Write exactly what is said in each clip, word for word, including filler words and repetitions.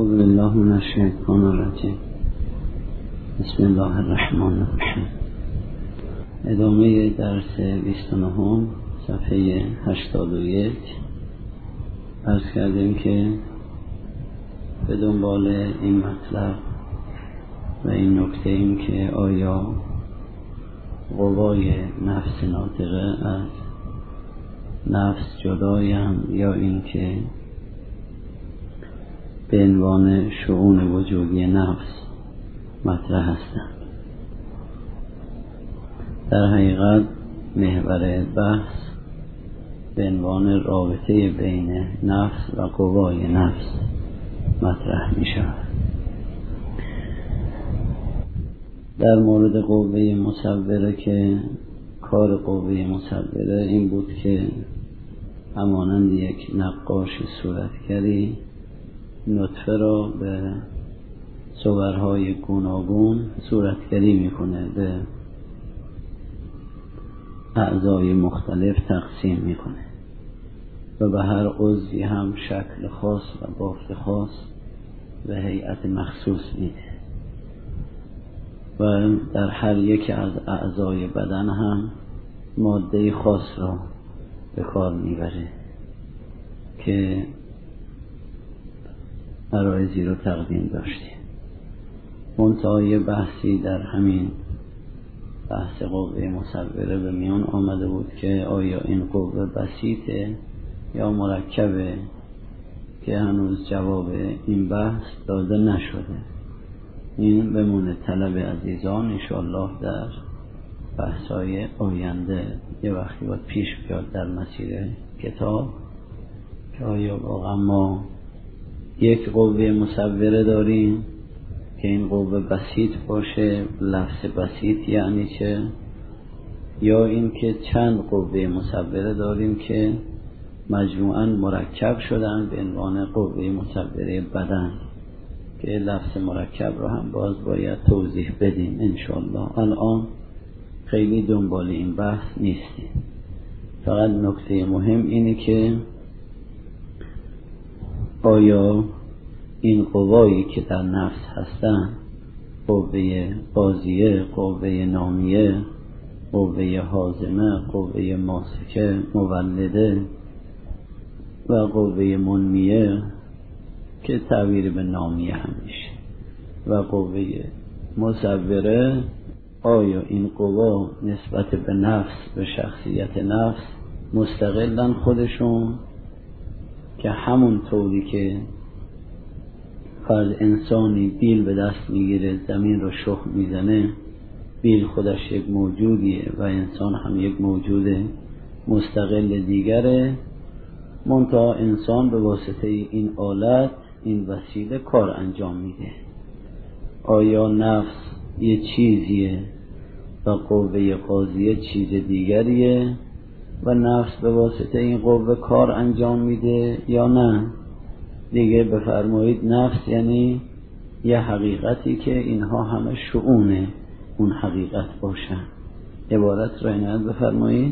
اعوذ بالله من الشیطان الرجیم. بسم الله الرحمن الرحیم. ادامه درس بیست و نه صفحه هشتاد و یک. عرض کردیم که به دنبال این مطلب و این نکته ایم که آیا قوای نفس ناطقه از نفس جدایم یا این که به عنوان شؤون وجودی نفس مطرح هستند. در حقیقت محور بحث به عنوان رابطه بین نفس و قوای نفس مطرح می شود. در مورد قوه مصوره که کار قوه مصوره این بود که همانند یک نقاش صورتگری نطفه را به صورهای گوناگون صورتگری میکنه، به اعضای مختلف تقسیم میکنه و به هر عضوی هم شکل خاص و بافت خاص و هیئت مخصوص میده و در هر یک از اعضای بدن هم ماده خاص را به کار میبره که عرایضی رو تقدیم داشتیم. منتهای بحثی در همین بحث قوه مصوره به میان آمده بود که آیا این قوه بسیطه یا مرکبه، که هنوز جواب این بحث داده نشده. این بمونه طلب عزیزان انشاءالله در بحث‌های آینده یه وقتی باید پیش بیاد در مسیر کتاب که آیا واقعا ما یک قوه مصوره داریم که این قوه بسیط باشه. لفظ بسیط یعنی چه؟ یا این که چند قوه مصوره داریم که مجموعاً مرکب شدن به عنوان قوه مصوره بدن، که لفظ مرکب رو هم باز باید توضیح بدیم انشاءالله. الان خیلی دنبال این بحث نیستیم، فقط نکته مهم اینه که آیا این قوایی که در نفس هستن، قوه قاضیه، قوه نامیه، قوه حازمه، قوه ماسکه مولده و قوه منمیه که تعبیر به نامیه هم میشه و قوه مصوره، آیا این قوا نسبت به نفس، به شخصیت نفس مستقلن خودشون، که همون طوری که فرد انسانی بیل به دست میگیره زمین رو شخم میزنه، بیل خودش یک موجودیه و انسان هم یک موجود مستقل دیگره، منتها انسان به واسطه این آلت، این وسیله کار انجام میده. آیا نفس یه چیزیه و قوه قاضیه چیز دیگریه و نفس به واسطه این قوه کار انجام میده یا نه؟ دیگه بفرمایید نفس یعنی یه حقیقتی که اینها همه شؤونه اون حقیقت باشن. عبارت را عنایت بفرمایید.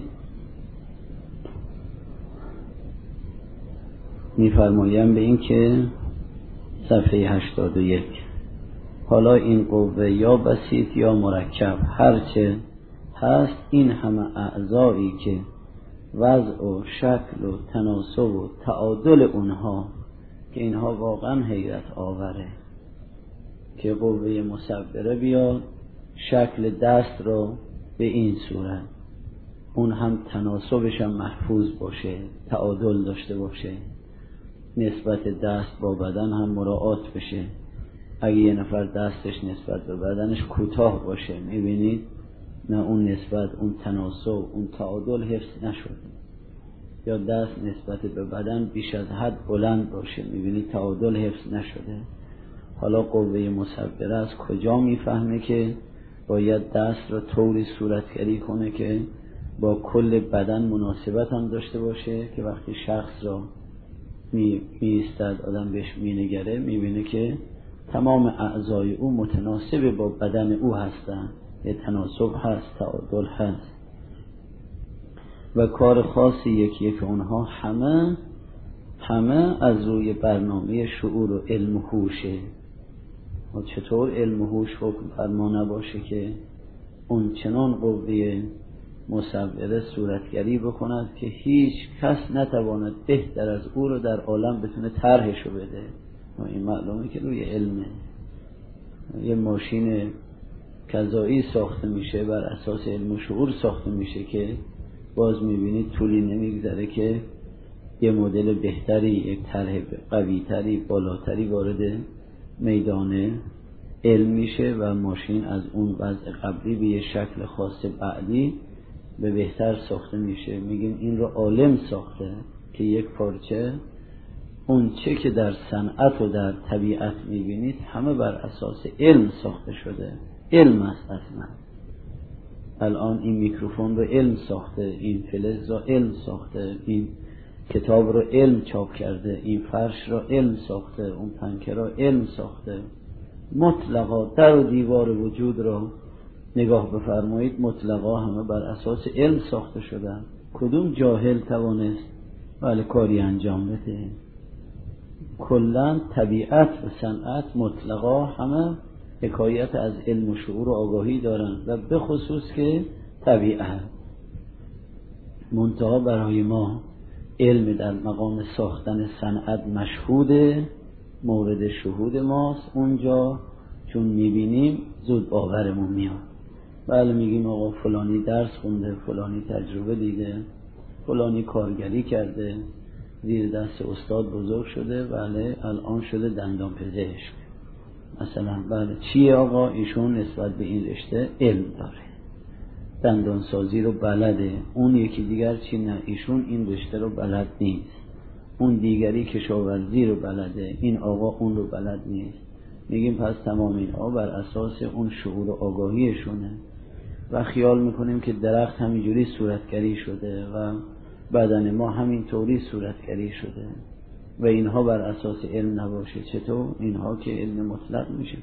میفرمایم به این که صفحه هشتاد و یک، حالا این قوه یا بسیط یا مرکب هرچه هست، این همه اعضایی که وضع و شکل و تناسب و تعادل اونها، که اینها واقعا حیرت آوره که قوه مصوره بیاد شکل دست را به این صورت، اون هم تناسبش هم محفوظ باشه، تعادل داشته باشه، نسبت دست با بدن هم مراعات بشه. اگه یه نفر دستش نسبت به بدنش کوتاه باشه، میبینید نه اون نسبت، اون تناسب، اون تعادل حفظ نشده، یا دست نسبت به بدن بیش از حد بلند باشه، میبینید تعادل حفظ نشده. حالا قوه مصوره از کجا میفهمه که باید دست را طوری صورتگری کنه که با کل بدن مناسبت هم داشته باشه، که وقتی شخص را می ایستد آدم بهش مینگره میبینه که تمام اعضای او متناسب با بدن او هستن، یه تناسب هست، تعادل هست و کار خاصی یکی که اونها همه همه از روی برنامه شعور و علم و هوشه. و چطور علم و هوش حکم فرما نباشه که اون چنان قوه مصوره صورتگری بکند که هیچ کس نتواند بهتر از او رو در عالم بتونه طرحشو بده. و این معلومه که روی علمه. یه ماشین کذایی ساخته میشه، بر اساس علم و شعور ساخته میشه که باز میبینید طولی نمیگذره که یه مدل بهتری، یک طرح قویتری، بالاتری وارد میدان علم میشه و ماشین از اون وضع قبلی به یه شکل خاص بعدی به بهتر ساخته میشه. میگیم این رو عالم ساخته که یک پارچه اون چه که در صنعت و در طبیعت میبینید همه بر اساس علم ساخته شده. علم است اصلا. الان این میکروفون رو علم ساخته، این فلز رو علم ساخته، این کتاب رو علم چاپ کرده، این فرش رو علم ساخته، اون پنکه رو علم ساخته. مطلقا در و دیوار وجود رو نگاه بفرمایید، مطلقا همه بر اساس علم ساخته شدن. کدوم جاهل توانست ولی کاری انجام بده؟ کلن طبیعت و صنعت مطلقا همه حکایت از علم و شعور و آگاهی دارن و به خصوص که طبیعت منتها برای ما علم در مقام ساختن صنعت مشهوده، مورد شهود ماست. اونجا چون میبینیم زود باورمون میاد. بله میگیم آقا فلانی درس خونده، فلانی تجربه دیده، فلانی کارگری کرده، زیر دست استاد بزرگ شده، بله الان شده دندان پزشک مثلا. بله چیه آقا؟ ایشون نسبت به این رشته علم داره، دندان سازی رو بلده. اون یکی دیگر چی؟ نه ایشون این رشته رو بلد نیست. اون دیگری کشاورزی رو بلده، این آقا اون رو بلد نیست. میگیم پس تمام این ها بر اساس اون شعور و آگاهیشونه و خیال میکنیم که درخت همینجوری صورتگری شده و بدن ما همینطوری صورتگری شده و اینها بر اساس علم نباشه. چطور؟ اینها که علم مطلق میشه،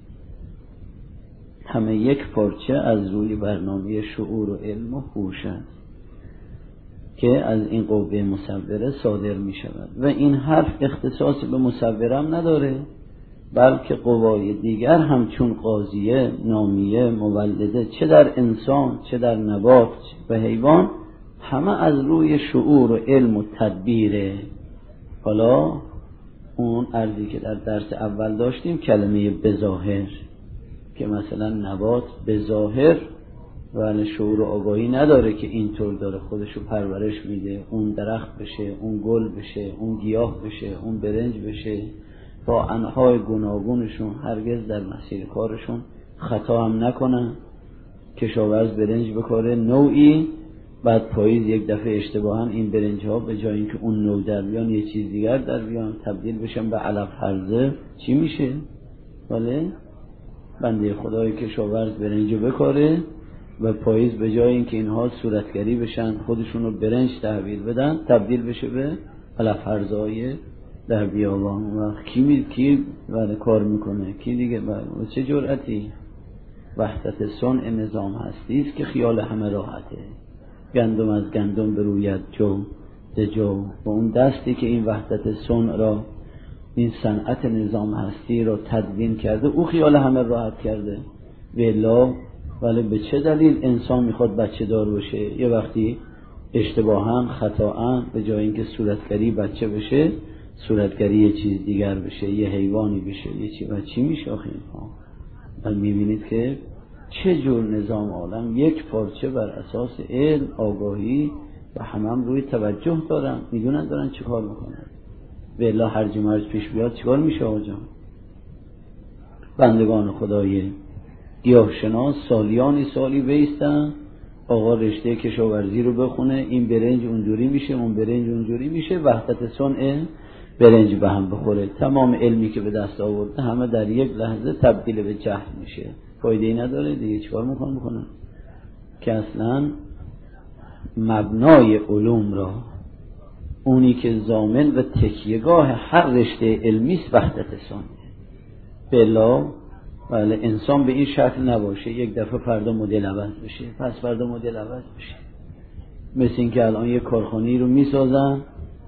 همه یک پارچه از روی برنامه شعور و علم و هوش است که از این قوه مصوره صادر می شود و این حرف اختصاص به مصورم نداره، بلکه قوای دیگر همچون قاضیه، نامیه، مولده، چه در انسان چه در نبات و حیوان، همه از روی شعور و علم و تدبیره. حالا اون عرضی که در درس اول داشتیم کلمه بظاهر، که مثلا نبات بظاهر ولی شعور و آگاهی نداره که اینطور داره خودشو پرورش میده، اون درخت بشه، اون گل بشه، اون گیاه بشه، اون برنج بشه، با انواع گوناگونشون هرگز در مسیر کارشون خطا هم نکنن. کشاورز برنج بکاره نوعی، بعد پاییز یک دفعه اشتباها این برنج ها به جای اینکه اون نوع در بیان یه چیز دیگر در بیان، تبدیل بشن به علف هرزه، چی میشه؟ ولی بنده خدای کشاورز برنجو بکاره و پاییز به جای اینکه اینها صورتگری بشن خودشون رو برنج تحویل بدن، تبدیل بشه به علف هرزهای در بیابان. و کی می کی ولی کار میکنه؟ کی دیگه؟ و چه جرأتی؟ وحدت صنع نظام هستی است که خیال همه راحته. گندم از گندم بروید جو ز جو، و اون دستی که این وحدت صنع را، این صنعت نظام هستی را تدوین کرده، او خیال همه راحت کرده. والله ولی به چه دلیل انسان میخواد بچه دار بشه؟ یه وقتی اشتباها خطااً به جای اینکه صورتگری بچه بشه، صورتگری یه چیز دیگر بشه، یه حیوانی بشه، یه چی و چی میشه آخه اینها؟ و میبینید که چه جور نظام عالم یک پارچه بر اساس علم، آگاهی و همه هم روی توجه دارن، میدونن دارن چه کار میکنن. والله هرج مرج پیش بیاد چیکار میشه آقا؟ بندگان خدای گیاه شناس سالیانی سالی بیستن، آقا رشته کشاورزی رو بخونه، این برنج اونجوری میشه، اون برنج اونجوری میشه، وحدت صنع برنج به هم بخوره. تمام علمی که به دست آورده همه در یک لحظه تبدیل به جهل میشه، فایده ای نداره دیگه. چیکار میخوان بکنن؟ که اصلا مبنای علوم را، اونی که ضامن و تکیهگاه هر رشته علمی است، وحدت صنع. بلا ولی انسان به این شکل نباشه، یک دفعه فردا مدل عوض بشه، پس فردا مدل عوض بشه. مثل این که الان یک کارخانه‌ای رو میسازن،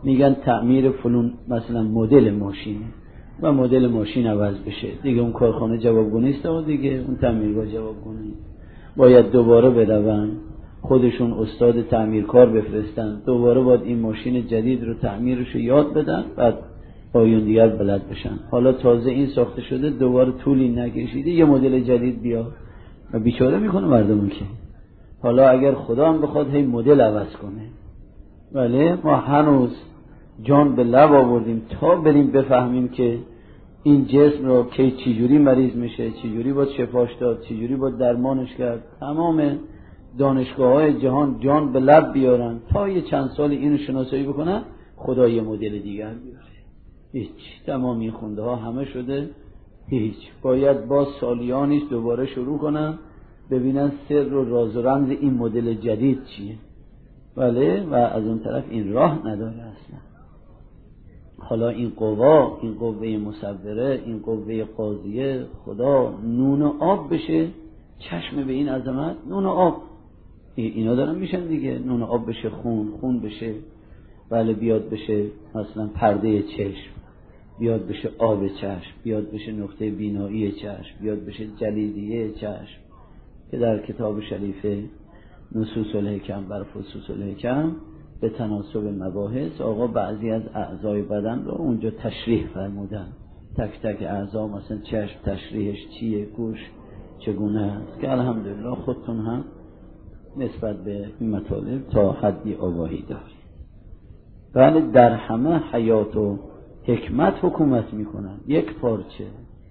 میگن تعمیر فلون مثلا مدل ماشینه و مدل ماشین عوض بشه دیگه، اون کارخانه جوابگو نیست و دیگه اون تعمیرگاه جوابگو نیست، باید دوباره برون خودشون استاد تعمیرکار بفرستن، دوباره باید این ماشین جدید رو تعمیرش رو یاد بدن، بعد آیون دیگر بلد بشن. حالا تازه این ساخته شده، دوباره طولی نکشیده یه مدل جدید بیاد و بیچاره میکنه مردمون. که حالا اگر خدا هم بخواد هی مدل عوض کنه، ولی ما هنوز جان به لب آوردیم تا بریم بفهمیم که این جسم رو که چجوری مریض میشه، چجوری باید شفاش داد، چجوری باید درمانش کرد. تمام دانشگاه های جهان جان به لب بیارن تا یه چند سال اینو شناسایی بکنن، خدا یه مدل دیگر بیاره. هیچ، تمام این خونده ها همه شده هیچ. باید باز سالیانیش دوباره شروع کنن ببینن سر و راز و رمز این مدل جدید چیه. بله، و از اون طرف این راه نداره اصلا. حالا این قوا، این قوه مصوره، این قوه قاضیه، خدا نون و آب بشه چشم به این عظمت. نون و آب اینا دارن میشن دیگه، نون و آب بشه خون، خون بشه بله بیاد بشه مثلا پرده چشم، بیاد بشه آب چشم، بیاد بشه نقطه بینایی چشم، بیاد بشه جلیدیه چشم که در کتاب شریفه نصوص الحکم بر فصوص الحکم به تناسب مباحث آقا بعضی از اعضای بدن رو اونجا تشریح فرمودن، تک تک اعضا، مثلا چشم تشریحش چیه، گوش چگونه است، که الحمدلله خودتون هم نسبت به این مطالب تا حدی آگاهی دارید. بله، در همه حیات و حکمت حکومت میکنن، یک پارچه.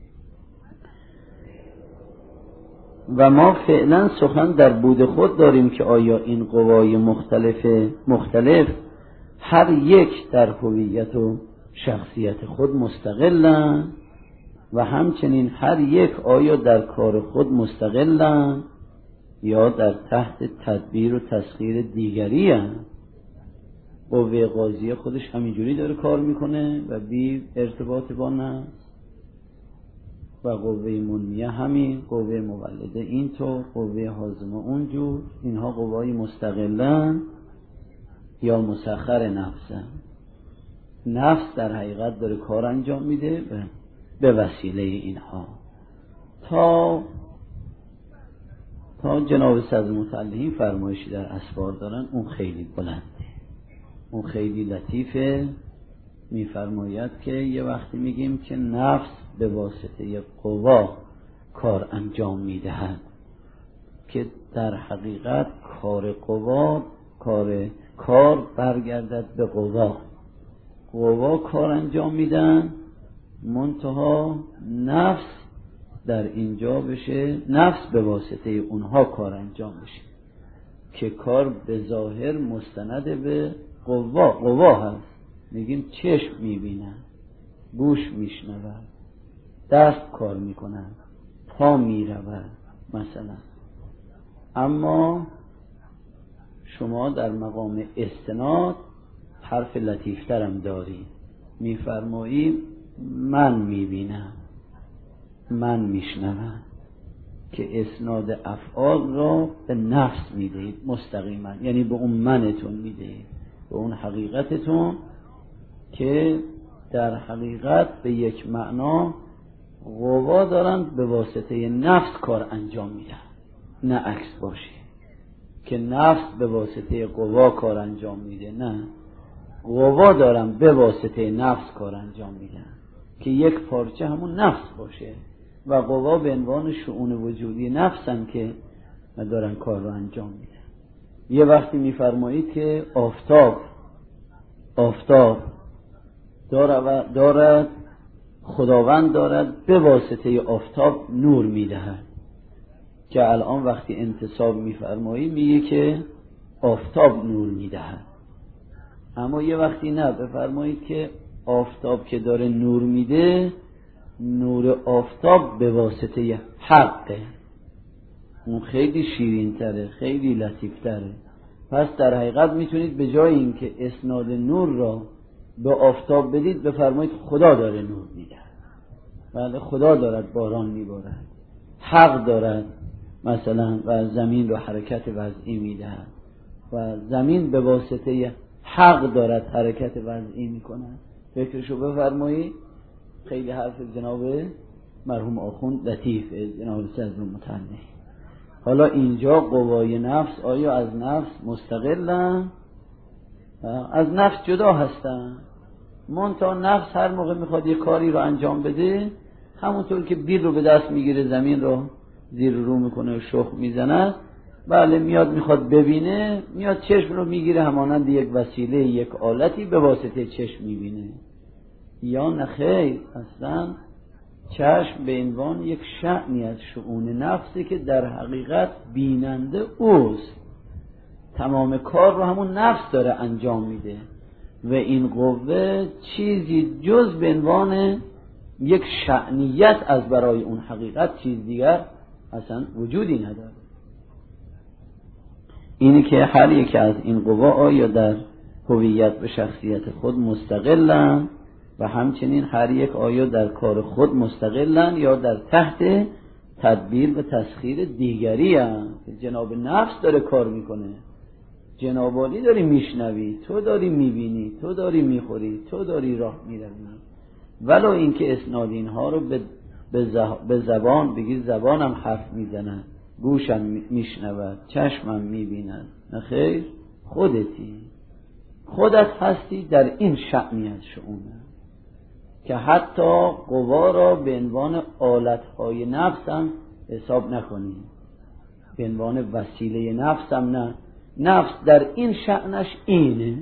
و ما فعلا سخن در بود خود داریم که آیا این قوای مختلف مختلف هر یک در هویت و شخصیت خود مستقلن و همچنین هر یک آیا در کار خود مستقلن یا در تحت تدبیر و تسخیر دیگری هن. قوه قاضیه خودش همینجوری داره کار میکنه و بی ارتباط با نفس، و قوه منمیه همین، قوه مولده اینطور، قوه هاضمه اونجور. اینها قوای مستقلن یا مسخر نفسن. نفس در حقیقت داره کار انجام میده به وسیله اینها تا تا جناب صدر متعلقین فرمایشی در اسفار دارن، اون خیلی بلنده، اون خیلی لطیفه. میفرماید که یه وقتی میگیم که نفس به واسطه قوا کار انجام میدهد، که در حقیقت کار قوا کار کار برگردد به قوا. قوا کار انجام میدن، منتها نفس در اینجا بشه، نفس به واسطه اونها کار انجام بشه، که کار به ظاهر مستند به قوا قوا هست. میگیم چشم میبینن، گوش میشنون، دست کار میکنن، پا میرون مثلا. اما شما در مقام استناد حرف لطیفترم داری، میفرمایی من میبینم، من میشنوم، که اسناد افعال را به نفس میدهید مستقیما، یعنی به اون منتون میدهید، به اون حقیقتتون، که در حقیقت به یک معنا قوا دارند به واسطه نفس کار انجام میدن، نه عکس باشه که نفس به واسطه قوا کار انجام میده، نه قوا دارن به واسطه نفس کار انجام میدن، که یک پارچه همون نفس باشه و قوا به عنوان شؤون وجودی نفسن که دارن کار رو انجام میدن. یه وقتی میفرمایید که آفتاب آفتاب دارد, دارد خداوند دارد به واسطه آفتاب نور میدهد، که الان وقتی انتصاب میفرمایی میگه که آفتاب نور میدهد. اما یه وقتی نه، بفرمایید که آفتاب که داره نور میده، نور آفتاب به واسطه حقه. اون خیلی شیرین تره، خیلی لطیف تره. پس در حقیقت میتونید به جای این که اسناد نور را به آفتاب بدید، بفرمایید خدا داره نور میده. بله، خدا دارد باران میبارد، حق دارد مثلا و زمین رو حرکت وضعی میده و زمین به واسطه حق دارد حرکت وضعی میکند. فکرشو بفرمایید. خیلی حرف جناب مرحوم آخوند لطیفه، جناب صدر متنبی. حالا اینجا قوای نفس آیا از نفس مستقلن؟ از نفس جدا هستن. منتها نفس هر موقع میخواد یه کاری رو انجام بده، همونطور که بیر رو به دست میگیره زمین رو زیر رو میکنه و شخ میزنه، بله میاد میخواد ببینه، میاد چشم رو میگیره همانند یک وسیله، یک آلتی به واسطه چشم میبینه. یا نخیر، اصلا چشم به عنوان یک شأنی از شؤون نفسه که در حقیقت بیننده اوست، تمام کار رو همون نفس داره انجام میده و این قوه چیزی جز به عنوان یک شأنیت از برای اون حقیقت چیز دیگر اصلا وجودی نداره. اینه که هر یک از این قوا آیا در هویت به شخصیت خود مستقلن و همچنین هر یک آیا در کار خود مستقلن یا در تحت تدبیر و تسخیر دیگری هم که جناب نفس داره کار میکنه. جناب عالی داری میشنوی، تو داری میبینی، تو داری میخوری، تو داری راه میروی، ولو اینکه اسناد اینها رو به به زبان بگی، زبانم حرف میزنن، گوشم میشنود، چشمم میبیند، نخیر، خودتی، خودت هستی در این شأنی از شؤونه که حتی قوا را به عنوان آلتهای نفسم حساب نکنی، به عنوان وسیله نفسم نه. نفس در این شأنش اینه،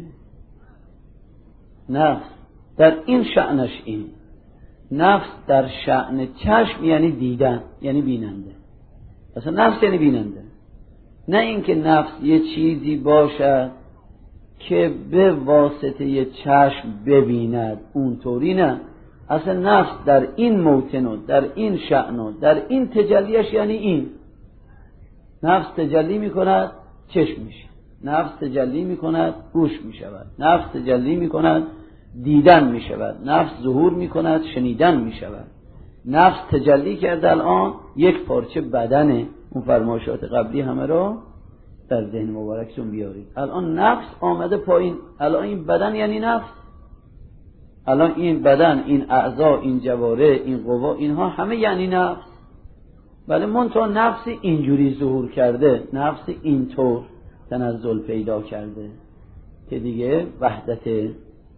نفس در این شأنش این. نفس در شأن چشم یعنی دیدن، یعنی بیننده. اصلا نفس یعنی بیننده، نه اینکه نفس یه چیزی باشد که به واسطه چشم ببیند، اونطوری نه. اصلا نفس در این موطن و در این شأن و در این تجلیش یعنی این. نفس تجلی میکند چشم میشه، نفس تجلی میکند گوش میشود، نفس تجلی میکند دیدن میشود، نفس ظهور میکند شنیدن میشود. نفس تجلی کرده الان یک پارچه بدنه. اون فرمایشات قبلی همه رو در ذهن مبارکتون بیارید. الان نفس آمده پایین، الان این بدن یعنی نفس، الان این بدن، این اعضا، این جواره، این قوا، اینها همه یعنی نفس. ولی منتها نفس اینجوری ظهور کرده، نفس اینطور تنزل پیدا کرده که دیگه وحدت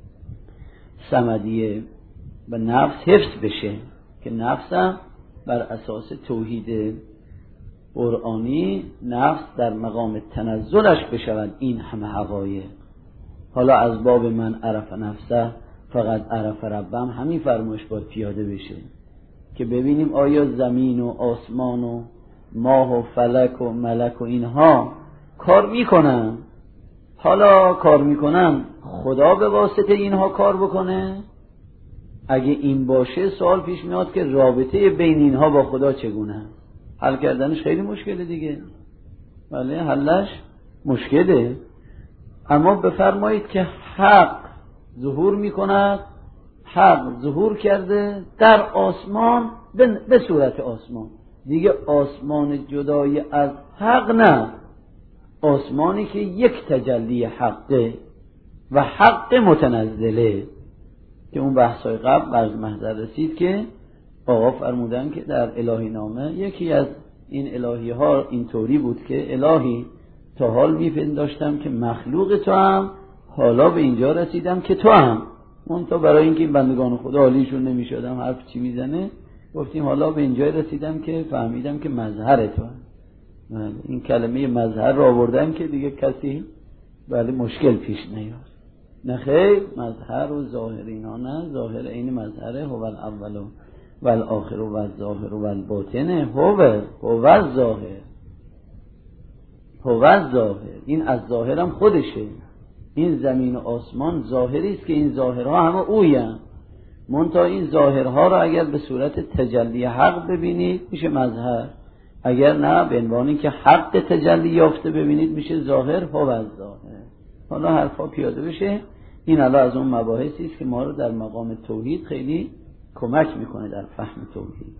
صمدیه و نفس حفظ بشه، که نفس بر اساس توحید قرآنی نفس در مقام تنزلش بشود این همه حقایق. حالا از باب من عرف نفسه فقط عرف ربم، همین فرمایش باید پیاده بشه که ببینیم آیا زمین و آسمان و ماه و فلک و ملک و اینها کار میکنن. حالا کار میکنن، خدا به واسطه اینها کار بکنه؟ اگه این باشه سوال پیش میاد که رابطه بین اینها با خدا چگونه؟ حل کردنش خیلی مشکله دیگه. بله حلش مشکله. اما بفرمایید که حق ظهور میکند، حق ظهور کرده در آسمان به صورت آسمان، دیگه آسمان جدای از حق نه، آسمانی که یک تجلی حقه و حق متنزله، که اون بحثای قبل از محضر رسید که آقا فرمودن که در الهی نامه یکی از این الهی ها اینطوری بود که الهی تا حال میپنداشتم که مخلوق تو هم، حالا به اینجا رسیدم که تو هم. اون تا برای اینکه این بندگان خدا حالیشون نمیشدم حرف چی میزنه، گفتیم حالا به اینجا رسیدم که فهمیدم که مظهر تو هم. این کلمه مظهر رو آوردن که دیگه کسی بله مشکل پیش نیاد. نه خیر، مظهر و ظاهر اینا نه، ظاهر این مظهره، هو الاول و الاخر و الظاهر و الباطن، هو هو الظاهر، هو الظاهر. این از ظاهرم خودشه. این زمین و آسمان ظاهری است که این ظاهرها همه اویم. منتها این ظاهرها رو اگر به صورت تجلی حق ببینید میشه مظهر، اگر نه به عنوان که حق تجلی یافته ببینید میشه ظاهر، هو الظاهر. حالا حرفا پیاده بشه. این الان از اون مباحثی است که ما رو در مقام توحید خیلی کمک میکنه در فهم توحید.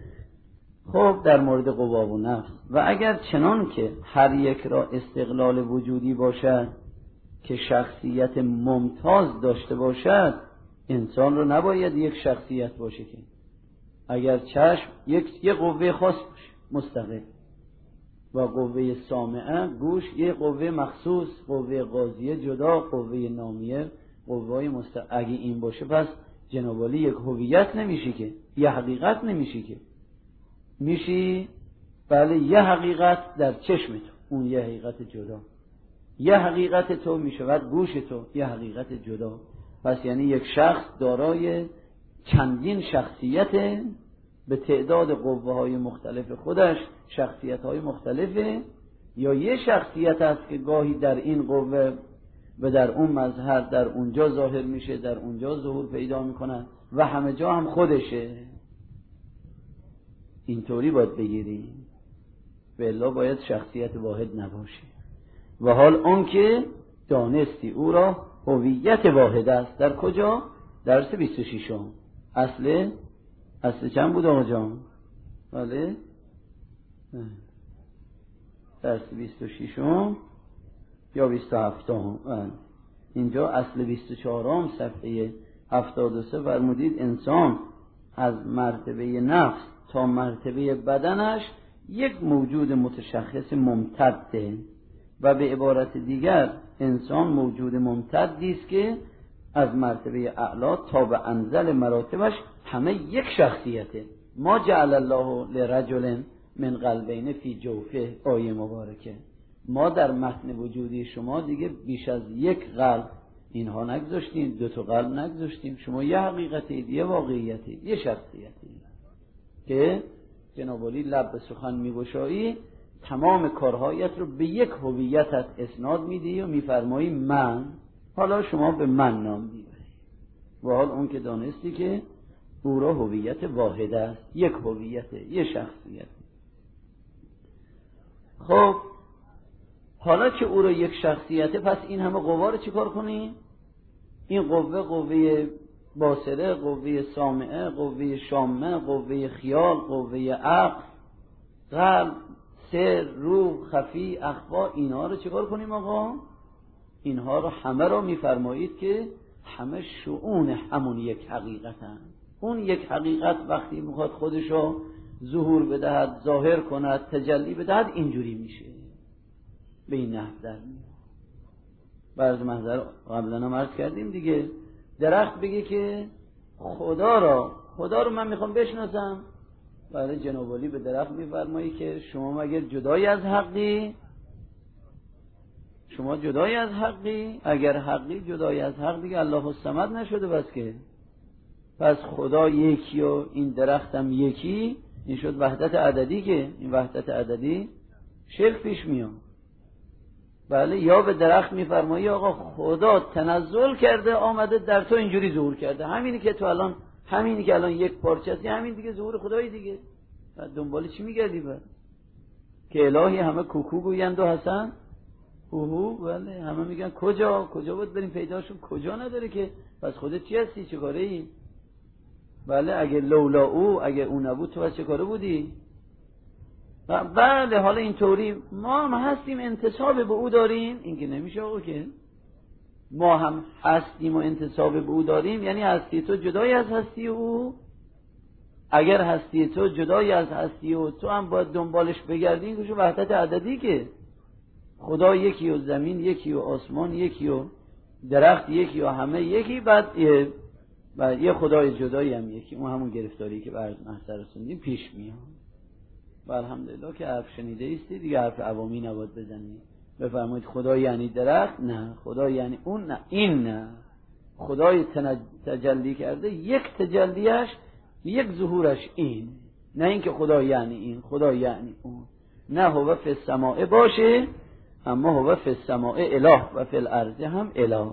خب در مورد قوا و نفس، و اگر چنان که هر یک را استقلال وجودی باشد که شخصیت ممتاز داشته باشد، انسان رو نباید یک شخصیت باشه که اگر چشم یک یک قوه خاص باشه مستقل و قوه سامعه گوش یک قوه مخصوص، قوه قاضیه جدا، قوه نامیه قوه مستقل. اگه این باشه پس جناب عالی یک هویت نمیشه که، یه حقیقت نمیشه که، میشی بله یه حقیقت در چشم تو، اون یه حقیقت جدا، یه حقیقت تو میشود گوش تو، یه حقیقت جدا. پس یعنی یک شخص دارای چندین شخصیت به تعداد قوه های مختلف خودش، شخصیت های مختلفه، یا یه شخصیت است که گاهی در این قوه و در اون مظهر در اونجا ظاهر میشه، در اونجا ظهور پیدا میکنه و همه جا هم خودشه. اینطوری باید بگیریم، به الا باید شخصیت واحد نباشه. و حال اون که دانستی او را هویت واحد است. در کجا؟ درس بیست و شش. اصل اصل چند بود آقا جان؟ بله درس بیست و شش یا بیست و هفت. اینجا اصل بیست و چهار صفحه هفتاد و سه فرمودید انسان از مرتبه نفس تا مرتبه بدنش یک موجود متشخص ممتده، و به عبارت دیگر انسان موجود ممتدی است که از مرتبه اعلا تا به انزل مراتبش همه یک شخصیته. ما جعل الله لرجل من قلبین فی جوفه، آیه مبارکه. ما در متن وجودی شما دیگه بیش از یک قلب اینها نگذاشتیم، دو تا قلب نگذاشتیم. شما یه حقیقتید، یه واقعیتید، یه شخصیتید که جناب علی لب به سخن میگشایی، تمام کارهایت رو به یک هویتت اسناد میدی و میفرمایی من، حالا شما به من نام میبری. و حال اون که دانستی که او را هویت واحد است، یک هویت، یک شخصیت. خب حالا که او را یک شخصیته، پس این همه قوا رو چیکار کنیم؟ این قوه، قوه باصره، قوه سامعه، قوه شامه، قوه خیال، قوه عقل، قلب، سر، روح، خفی، اخفا، اینها رو چیکار کنیم آقا؟ اینها رو همه رو میفرمایید که همه شؤون همون یک حقیقتن. اون یک حقیقت وقتی میخواد خودشو ظهور بدهد، ظاهر کند، تجلی بدهد، اینجوری میشه، به این نحو در میاد. بعض محضر قبلا هم عرض کردیم دیگه، درخت بگه که خدا را خدا رو من میخوام بشناسم، برای جناب علی به درخت میفرمایی که شما مگر جدای از حقی؟ شما جدای از حقی؟ اگر حقی جدای از حق دیگه الله الصمد نشده بس که. پس خدا یکی و این درخت هم یکی، این شد وحدت عددی. که این وحدت عددی شرک پیش میاد. بله، یا به درخت میفرمایی آقا خدا تنزل کرده آمده در تو اینجوری ظهور کرده، همینی که تو الان، همینی که الان یک پارچه هستی، همین دیگه ظهور خدایی دیگه. بعد دنبال چی میگردی بعد؟ که الهی همه کوکو گویند و حسن اوهو، بله همه میگن کجا کجا بود بریم پیداشون، کجا نداره که. پس خودت چی هستی؟ چه کاره ای؟ بله اگه لولا او، اگه او نبود تو از چه کاره بودی؟ بله حالا اینطوری ما هم هستیم، انتساب به او داریم، این که نمیشه آقا که ما هم هستیم و انتساب به او داریم، یعنی هستی تو جدای از هستی او. اگر هستی تو جدای از هستی او، تو هم باید دنبالش بگردی، این کشو وحدت عددی که خدا یکی و زمین یکی و آسمان یکی و درخت یکی و همه یکی، بعد یه, بعد یه خدای جدایی هم یکی. اون همون گرفتاری که بر محضر رسوندیم پیش میاد. و الحمدلله که حرف شنیده ایستی دیگه، حرف عوامی نباید بزنی. بفرمایید خدا یعنی درخت؟ نه. خدا یعنی اون؟ نه. این نه. خدای تجلی کرده، یک تجلیش، یک ظهورش این، نه اینکه خدا یعنی این، خدا یعنی اون. نه هو فی السماء باشه، اما هو فی السماء اله و فی الارض هم اله.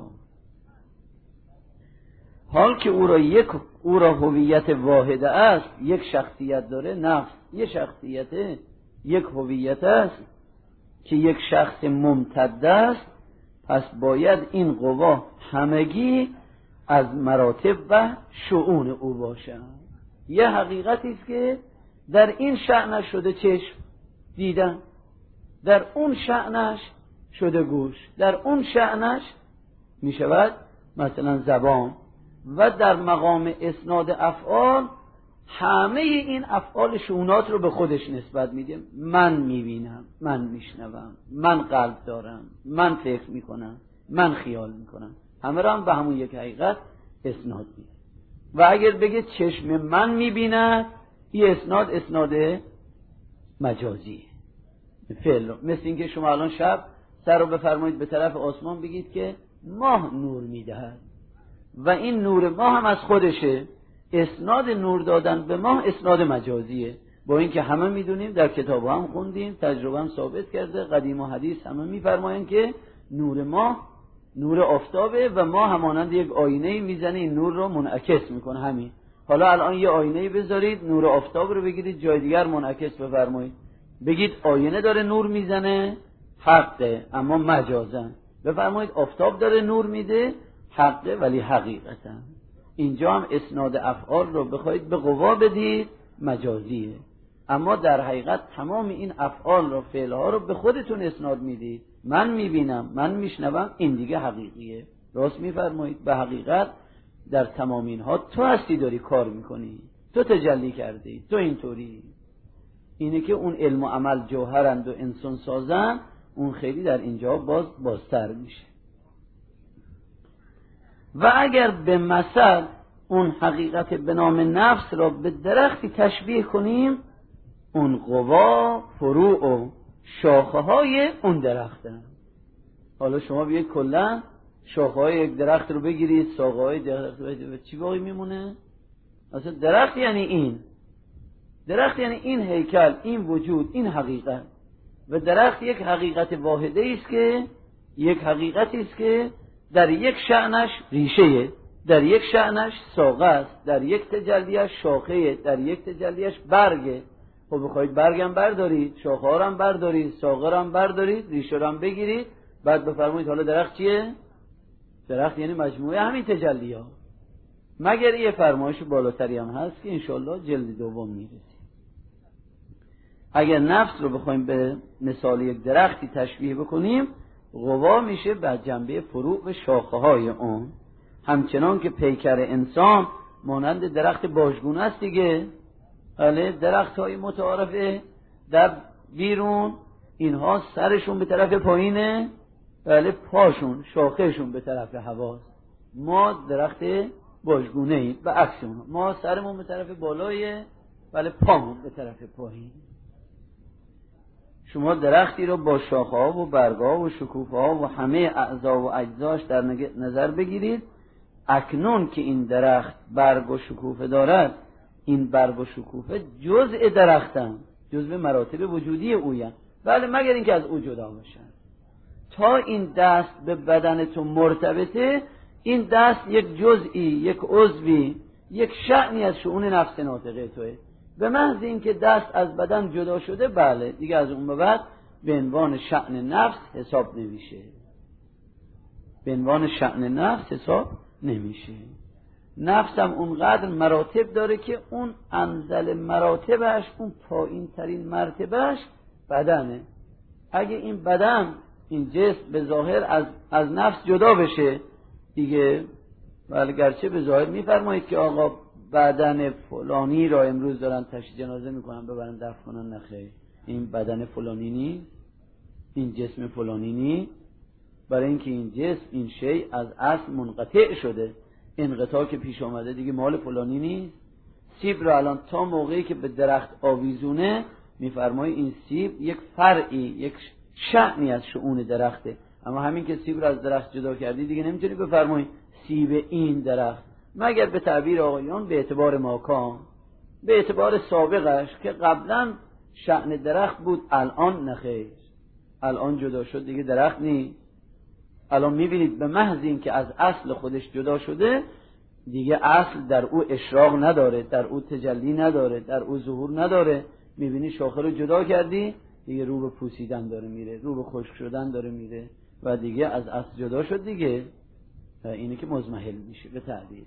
حال که او را یک او را هویت واحده است، یک شخصیت داره، نفس یک شخصیته، یک هویت است که یک شخص ممتد است، پس باید این قوا همگی از مراتب و شؤون او باشند. یه حقیقتی است که در این شأنش شده چشم دیدن، در اون شأنش شده گوش، در اون شأنش می شود مثلا زبان. و در مقام اسناد افعال همه این افعال شؤونات رو به خودش نسبت میده. من میبینم، من میشنوم، من قلب دارم، من فکر میکنم، من خیال میکنم، همه رو هم به همون یک حقیقت اسناد میده. و اگر بگه چشم من میبیند، این اسناد اسناد مجازیه، فعل. مثل اینکه شما الان شب سر رو بفرمایید به طرف آسمان، بگید که ماه نور میدهد و این نور ماه هم از خودشه. اسناد نور دادن به ماه اسناد مجازیه، با اینکه همه میدونیم، در کتاب هم خوندیم، تجربه هم ثابت کرده، قدیم و حدیث همه میفرمایند که نور ماه نور آفتابه و ما همانند یک آینه میزنه این نور رو منعکس میکنه. همین حالا الان یه آینه بذارید، نور آفتاب رو بگیرید جای دیگر منعکس بفرمایید، بگید آینه داره نور میزنه، حقه اما مجازن. بفرمایید آفتاب داره نور میده، حقه ولی حقیقتا. اینجا هم اسناد افعال رو بخواید به قوا بدید، مجازیه. اما در حقیقت تمام این افعال رو، فعلها رو به خودتون اسناد میدید. من میبینم، من میشنوم، این دیگه حقیقیه. راست میفرمایید. به حقیقت در تمام اینها تو هستی، داری کار میکنی، تو تجلی کردی، تو اینطوری. اینه که اون علم و عمل جوهرند و انسان سازن، اون خیلی در اینجا باز بازتر میشه. و اگر به مثل اون حقیقت به نام نفس را به درختی تشبیه کنیم، اون قوا فروع و شاخه های اون درختن. حالا شما بیاید کلا شاخه های یک درخت رو بگیرید، ساقه های درخت رو، چی باقی میمونه؟ اصلا درخت یعنی این درخت یعنی این هیکل، این وجود، این حقیقت. و درخت یک حقیقت واحده است که یک حقیقتی است که در یک شأنش ریشه، در یک شأنش ساقه است، در یک تجلیش شاخه، در یک تجلیش برگه. خب بخواید برگم بردارید، شاخه ها هم بردارید، ساقه هم بردارید، ریشه هم بگیرید، بعد بفرمایید حالا درخت چیه؟ درخت یعنی مجموعه همین تجلی ها. مگر یه فرمایش بالاتری هم هست که انشالله جلد دوم میرسیم. اگر نفس رو بخوایم به مثال یک درختی تشبیه بکنیم، قوا میشه به جنبه فروع و شاخه های اون. همچنان که پیکر انسان مانند درخت باژگونه است دیگه. بله، درخت های متعارفه در بیرون، اینها سرشون به طرف پایینه، بله، پاشون شاخهشون به طرف هواست. ما درخت باژگونه ایم و عکس اونها، ما سرمون به طرف بالایه، بله، پامون به طرف پایین. شما درختی رو با شاخه ها و برگا و شکوفه ها و همه اعضا و اجزاش در نظر بگیرید. اکنون که این درخت برگ و شکوفه دارد، این برگ و شکوفه جزء درختن، جزء مراتب وجودی اویم. بله، مگر اینکه از او جدا باشن. تا این دست به بدن تو مرتبطه، این دست یک جزئی، یک عضوی، یک شأنی از شؤون نفس ناطقه توه. به محض اینکه دست از بدن جدا شده، بله دیگه از اون به بعد به عنوان شأن نفس حساب نمیشه، به عنوان شأن نفس حساب نمیشه. نفس هم اونقدر مراتب داره که اون انزل مراتبش، اون پایین ترین مرتبهش بدنه. اگه این بدن، این جسم به ظاهر از, از نفس جدا بشه دیگه، ولی گرچه به ظاهر میفرمایید که آقا بدن فلانی را امروز دارن تشییع جنازه میکنن ببرن دفن کنن، نخیر، این بدن فلانی نیست، این جسم فلانی نیست. برای اینکه این جسم، این شی از اصل منقطع شده، انقطاع که پیش آمده دیگه مال فلانی نیست. سیب را الان تا موقعی که به درخت آویزونه، میفرمایی این سیب یک فرعی، یک شأنی از شؤون درخته. اما همین که سیب را از درخت جدا کردی دیگه نمیتونی بفرمایی سیب این درخت، مگر به تعبیر آقایان به اعتبار ماکان، به اعتبار سابقش که قبلا شأن درخت بود، الان نخیر، الان جدا شد دیگه درخت نیست. الان میبینید به محض این که از اصل خودش جدا شده دیگه اصل در او اشراق نداره، در او تجلی نداره، در او ظهور نداره. میبینی شاخه رو جدا کردی دیگه رو به پوسیدن داره میره، رو به خشک شدن داره میره و دیگه از اصل جدا شد دیگه. اینه که مزمحل میشه به تعبیر.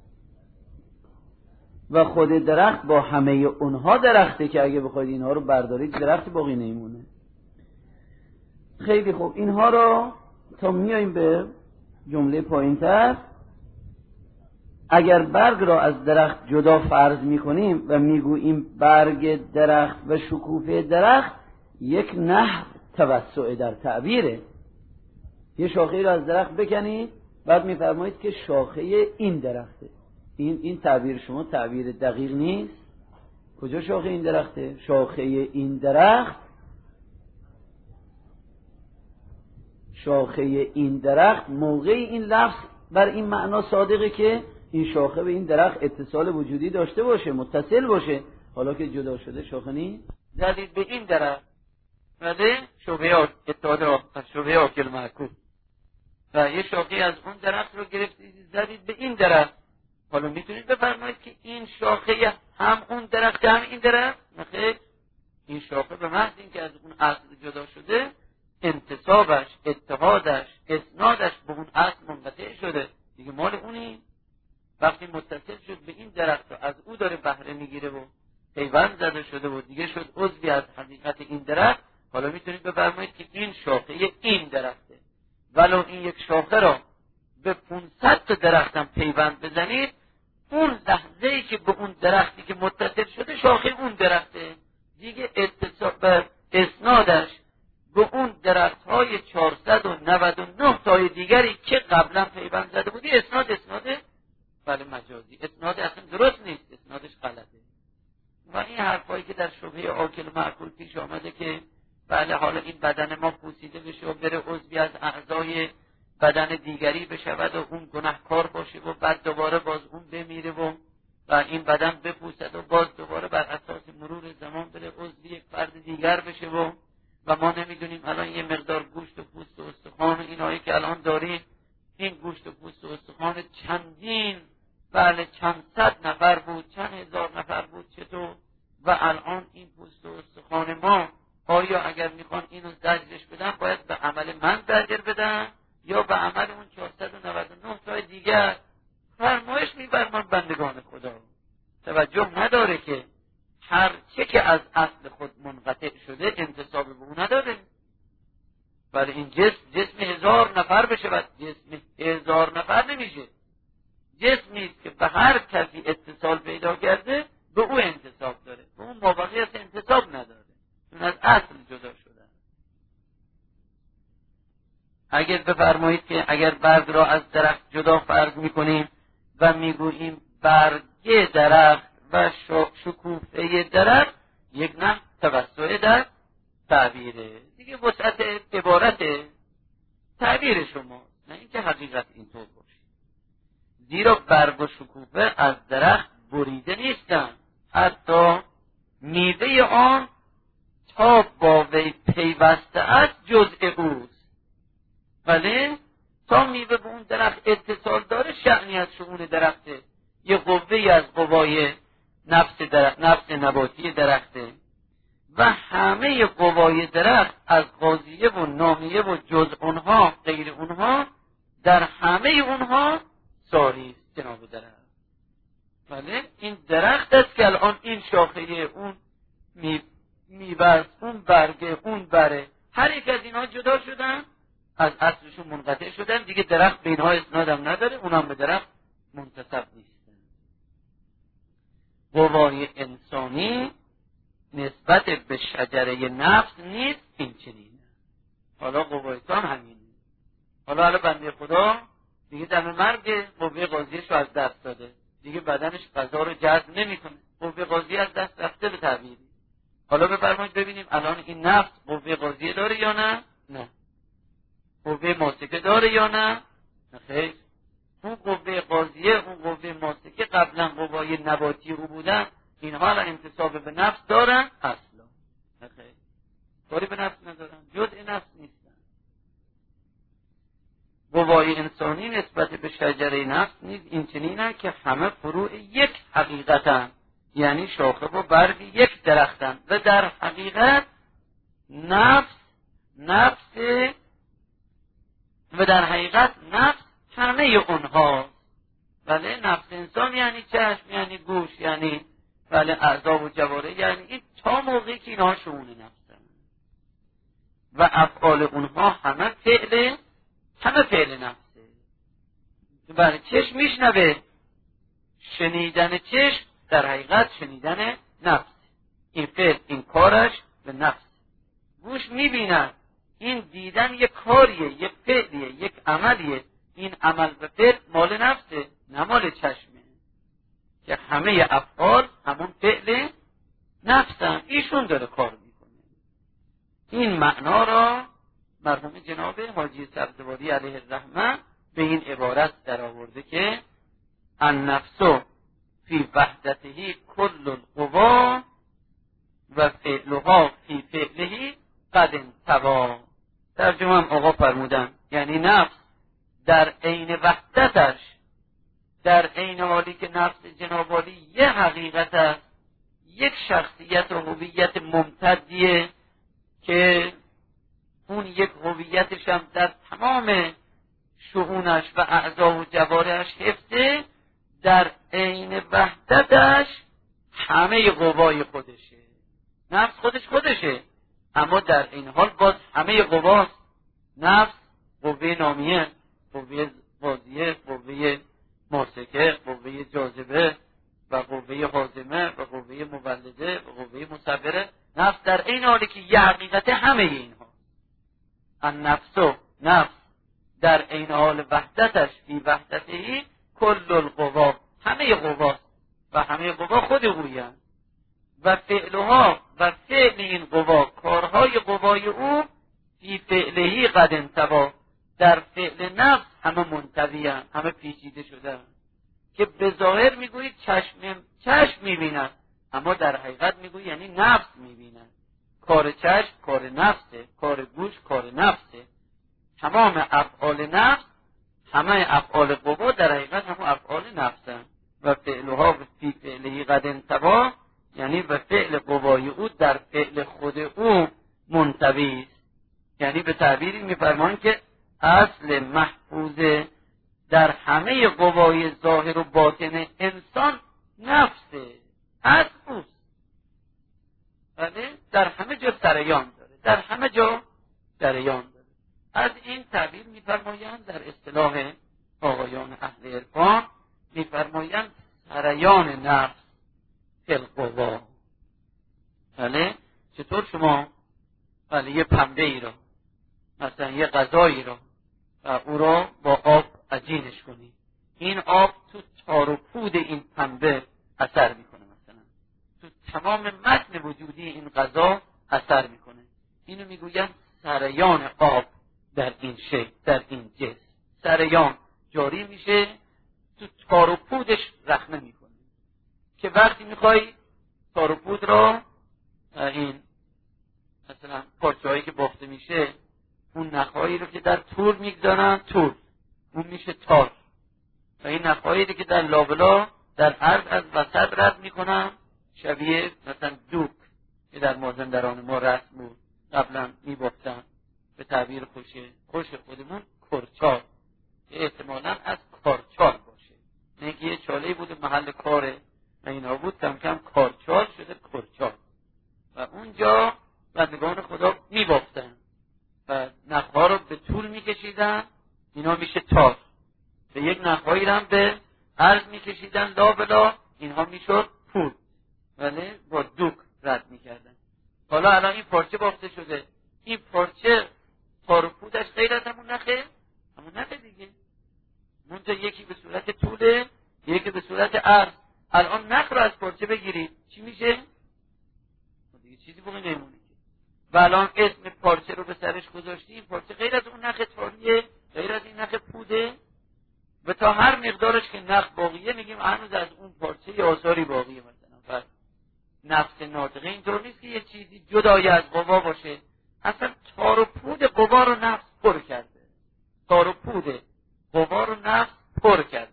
و خود درخت با همه اونها درخته که اگه بخواید اینها رو بردارید درخت باقی نمیمونه. خیلی خوب. اینها رو تا میاییم به جمله پایین‌تر، اگر برگ را از درخت جدا فرض میکنیم و میگوییم برگ درخت و شکوفه درخت یک نحو توسع در تعبیره. یه شاخه را از درخت بکنید، بعد میفرمایید که شاخه این درخته. این این تعبیر شما تعبیر دقیق نیست. کجا شاخه این درخته؟ شاخه این درخت شاخه این درخت موقعی این لفظ بر این معنا صادقه که این شاخه به این درخت اتصال وجودی داشته باشه، متصل باشه. حالا که جدا شده شاخه نیست. زدید به این درخت ولی شبهه اتحاد شبهه آکل معکول و یه شاخه از اون درخت رو گرفتید زدید به این درخت. حالا میتونید بفرمایید که این شاخه هم اون درخت هم این درخت؟ نخیر، این شاخه به محض اینکه از اون اصل جدا شده انتصابش، اتحادش، اسنادش به اون اصل منقطع شده دیگه، مال اونی. وقتی متصل شد به این درخت و از او داره بهره میگیره و پیوند زده شده و دیگه شد عضوی از حقیقت این درخت، حالا میتونید بفرمایید که این شاخه این درخته. ولو این یک شاخه را به پانصد تا درختم پیوند بزنید، اون لحظه‌ای که به اون درختی که متصل شده شاخه اون درخته دیگه، اتصاب اسنادش به اون درخت‌های چهارصد و نود و نه تای دیگری که قبلا پیوند زده بودی اسناد اسناده بله مجازی، اسناد اصلا درست نیست، اسنادش غلطه. و این حرفایی که در شبهه آکل معکول پیش آمده که بله حالا این بدن ما پوسیده بشه و بره عضوی از اعضای بدن دیگری بشود و اون گناهکار باشه و بعد دوباره باز اون بمیره و و این بدن بپوسد و باز دوباره بر اساس مرور زمان بره عضوی یک فرد دیگر بشه و و ما نمیدونیم الان یه مقدار گوشت و پوست و استخوان اینایی که الان داریم، این گوشت و پوست و استخوان چندین بله چند صد نفر بود، چند هزار نفر بود چطور، و الان این پوست و استخوان ما آیا اگر میخوان اینو زجرش بدن باید به عمل من زجر بدن یا به عمل اون چهارصد و نود و نه تای دیگر؟ فرمایش می‌فرمان بندگان خدا توجه نداره که هر چه که از اصل خود منقطع شده انتصاب به اون نداره. ولی این جسم جسم هزار نفر بشه و جسم هزار نفر نمیشه، جسمی که به هر کسی اتصال پیدا کرده به او انتصاب داره، به اون موقعیت انتصاب نداره، چون از اصل جدا شده. اگر بفرمایید که اگر برگ را از درخت جدا فرض میکنیم و میگوییم برگ درخت و شکوفه درخت یک نحو توسع در تعبیره دیگه، وسعت عبارت تعبیر شما، نه اینکه حقیقت اینطور باشه. زیرا برگ و شکوفه از درخت بریده نیستن، حتی میوه آن تا با وی پیوسته است جزء اوست. ولی تا میوه به اون درخت اتصال داره شأنی از شؤون درخته، یه قوه‌ای از قوای نفس درخت، نفس نباتی درخته و همه قوای درخت از قاضیه و نامیه و جز اونها غیر اونها در همه اونها ساری است جناب درخت. ولی این درخت است که الان این شاخه اون می میوه اون برگه اون بره، هر یک از اینها جدا شدن از اصلشون منقطع شدن دیگه، درخت به اینها اسنادم نداره، اونم به درخت منتسب نیستن. قوای انسانی نسبت به شجره نفس نیست این چنینه. حالا قوای تو هم همینه. حالا حالا بنده خدا دیگه دم مرگ قوه قاضیش رو از دست داده، دیگه بدنش غذا رو جذب نمیکنه، قوه قاضی از دست رفته به تعبیری. حالا بفرمایید ببینیم الان این نفس قوه قاضیه داره یا نه؟ نه. قوه ماسکه داره یا نه؟ خیر. اون قوه قاضیه، اون قوه ماسکه قبلا قوای نباتی او بودن، اینها را انتصاب به نفس دارن؟ اصلا خیر، کاری به نفس ندارن، جزء نفس نیستن. قوای انسانی نسبت به شجره نفس نیز این چنینه که همه فروع یک حقیقتن، یعنی شاخه و برگ یک درختن و در حقیقت نفس نفس و در حقیقت نفس همه اونها. ولی نفس انسان یعنی چشم، یعنی گوش، یعنی ولی اعضا و جواره، یعنی این تا موقعی که اینها شؤون نفسن. و افعال اونها همه فعل همه فعل نفسه. برای چشم میشنوه، شنیدن چشم در حقیقت شنیدن نفس، این فعل این کارش به نفس. گوش میبیند، این دیدن یک کاریه، یک فعلیه، یک عملیه، این عمل و فعل مال نفسه نه مال چشمه، که همه افعال همون فعل نفسن، ایشون داره کار میکنه. این معنا را مرحوم جناب حاجی سبزواری علیه الرحمه به این عبارت در آورده که النفس فی وحدته کل القوا و فعلها فی فعله قد انطوا. ترجمه هم آقا فرمودن یعنی نفس در عین وحدتش، در عین حالی که نفس جناب عالی یه حقیقت است، یک شخصیت و هویت ممتدیه که اون یک هویتش هم در تمام شؤونش و اعضا و جوارحش حفظه، در عین وحدتش همه قوای خودشه. نفس خودش خودشه، اما در این حال باز همه قواست. نفس قوه نامیه، قوه بازیه، قوه ماسکه، قوه جاذبه و قوه هاضمه و قوه مولده و قوه مصبره. نفس در این حالی که یه حقیقت همه اینها. النفس نفس در این حال وحدتش فی وحدته کل القوا، همه قواست و همه قوا خود اویان. و فعلها و فعل این قوا، کارهای قوای او فی فعلهی قد انطوا، در فعل نفس همه منطویان، همه پیچیده شده، که به ظاهر میگویید چشم چشم میبیند، اما در حقیقت میگویید یعنی نفس میبیند. کار چشم کار نفسه، کار گوش کار نفسه، تمام افعال نفس، همه افعال قوا در حقیقت همه افعال نفسن. و فعلها فی فعلهی قد انطوا یعنی و فعل قوای او در فعل خود او منطوی است. یعنی به تعبیری میفرمایند که اصل محفوظ در همه قوای ظاهر و باطن انسان نفسه، اصل اوست. ولی در همه جا سریان داره، در همه جا سریان داره. از این تعبیر میفرمایند در اصطلاح آقایان اهل عرفان، میفرمایند سریان نفس فی القوا. بله چطور شما بله یه پنبه ای رو، مثلا یه غذایی رو و او رو با آب عجینش کنی، این آب تو تار و پود این پنبه اثر میکنه، مثلا تو تمام متن وجودی این غذا اثر میکنه. اینو میگوین سریان آب در این شکل، در این جسم سریان جاری میشه، تو تار و پودش رخنه میکنه، که وقتی میخوای تار و پود را این مثلا پارچه هایی که بافته میشه، اون نخهایی رو که در تور میگذارن تور، اون میشه تار، و این نخهایی رو که در لابلا در عرض از وسط رد میکنن شبیه مثلا دوک که در مازندران ما رسم بود، قبلا میبافتن به تعبیر خوشه خوش خودمون کرچار، که احتمالاً از کارچار باشه، نه که یه چاله بود محل کاره و اینا بود، کم کم کارچار شده کرچار. و اونجا بندگان خدا میبافتن و نخها رو به طول میکشیدن، اینا میشه تار، به یک نخهایی رو هم به عرض میکشیدن لابلا، اینها میشد پول، ولی با دوک رد میکردن. حالا الان این پارچه بافته شده، این پارچه تار و پودش غیر از همون نخه، همون نخه دیگه، منتها یکی به صورت طوله یکی به صورت عرض. الان نخ رو از پارچه بگیرید چی میشه؟ دیگه چیزی باقی نمونه. و الان اسم پارچه رو به سرش گذاشتی، این پارچه غیر از اون نخ تاریه، غیر از این نخ پوده، و تا هر مقدارش که نخ باقیه میگیم هنوز از اون پارچه یه آثاری باقیه. مثلا نفس ناطقه اینطور نیست که یه چیزی جدای از قوا باشه، اصلا تار و پود قوا رو نفس پر کرده، تار و پود قوا رو نفس پر کرده.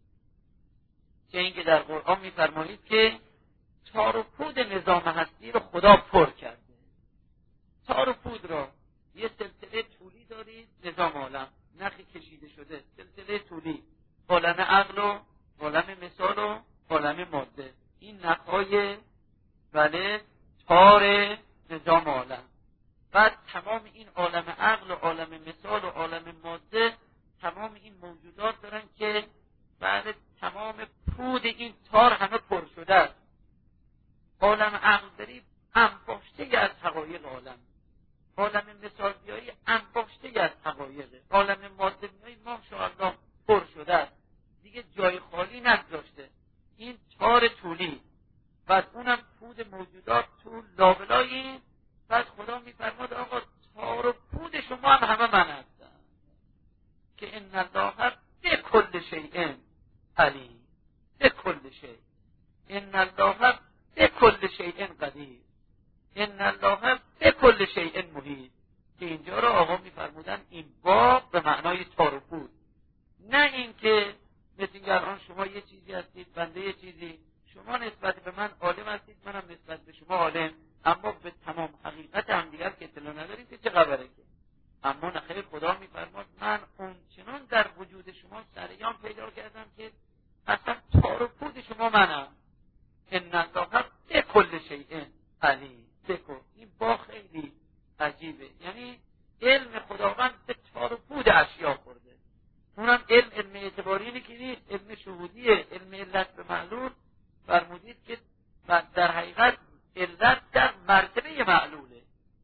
که اینکه در قرآن میفرمایید که تار و پود نظام هستی رو خدا پر کرده. تار و پود رو یه سلسله طولی دارید، نظام عالم نخی کشیده شده، سلسله طولی، عالم عقل و عالم مثال و عالم ماده، این نخهای بله تار نظام عالم. بعد تمام این عالم عقل و عالم مثال و عالم ماده، تمام این موجودات دارن که بعد تمام پود این تار همه پر شده است. عالم عقل داری انباشته از حقایق عالم، عالم مثال بیایی انباشته از حقایق، عالم ماده بیایی ماشاءالله پر شده است، دیگه جای خالی نگذاشته. این تار طولی، بعد اونم پود موجودات تو لابلایی. بعد خدا میفرماد آقا تار و پود شما هم همه من هستم که ان الله بكل شیء علیم، بكل شیء، ان الله بكل شیء قدیر، ان الله بكل شیء محیط. که اینجا رو آقا میفرمودن این باب به معنای تار و پود، نه اینکه مثل اینکه الان شما یه چیزی هستید بنده یه چیزی، شما نسبت به من عالم هستید منم نسبت به شما عالم، اما به تمام حقیقت هم دیگر که اطلاع نداریم که چه خبره. که اما نخیر خدا میفرماد من اون چنان در وجود شما سریان پیدا کردم که اصلا تار و پود شما منم. ان الله بكل شیء علیم. بکن این با خیلی عجیبه، یعنی علم خداوند به تار و پود اشیا خورده. اونم علم علم اعتباری که نیست، علم شهودیه، علم علت به معلول. فرمودید که در حقیقت علت در مرتبه معلوله.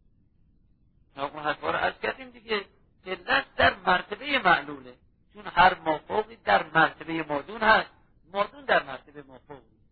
اون حرفا رو عرض کردیم دیگه، علت در مرتبه معلوله، چون هر مافوقی در مرتبه مادون هست. مادون در مرتبه مافوق نیست،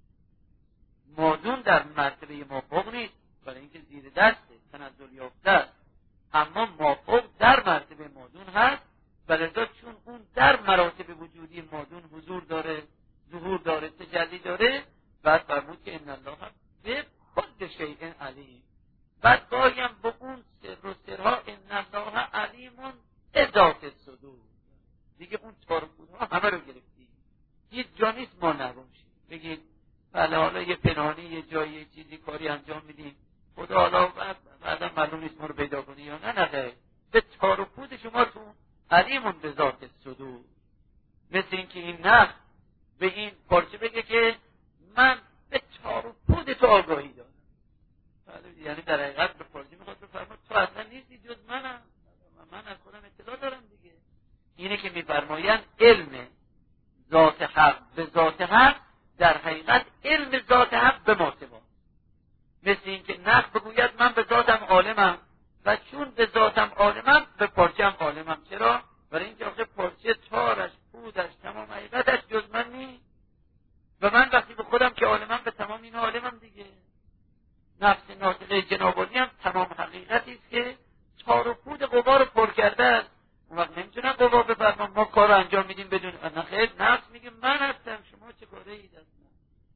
مادون در مرتبه مافوق نیست، برای اینکه زیر دسته تنزل یافته است. اما مافوق در مرتبه مادون هست، ولذا چون اون در مراتب وجودی مادون حضور داره، ظهور داره، تجلی داره، بعد فرمود که ان الله به کل شیء علیم. بعد بایم با اون سر و سرها ان الله علیم بذات الصدور. دیگه اون تارکودها همه رو گرفتی، یه جا نیست ما نباشیم بگید بله حالا یه پنهانی یه جایی یه چیزی کاری انجام میدیم خدا حالا بعدا معلوم نیست ما رو پیدا کنی یا نه. نه به تارکود شما تو علیم بذات الصدور. مثل این که این نخ به این پارچه بگه که من به تار و پود تو آگاهی دارم. یعنی در حقیقت به پارچه میخواد بفرماد تو اصلا نیستی جز منم، من از خودم اطلاع دارم دیگه. اینه که میفرمایند علم ذات حق به ذات حق در حقیقت علم ذات حق به ماسوا. مثل این که نخ بگوید من به ذاتم عالمم و چون به ذاتم عالمم به پارچه هم عالمم. چرا؟ برای اینکه آخه پارچه تارش پودش تمام حقیقتش جز من نیست و من وقتی به خودم که عالمم به تمام این عالمم دیگه. نفس ناطقه جنابالی هم تمام حقیقتی است که تار و پود قوا رو پر کرده است. اون وقت نمیتونن قوا بفرمان ما کار رو انجام میدیم بدون نه خیر، نفس میگه من هستم شما چه کاره اید هستم.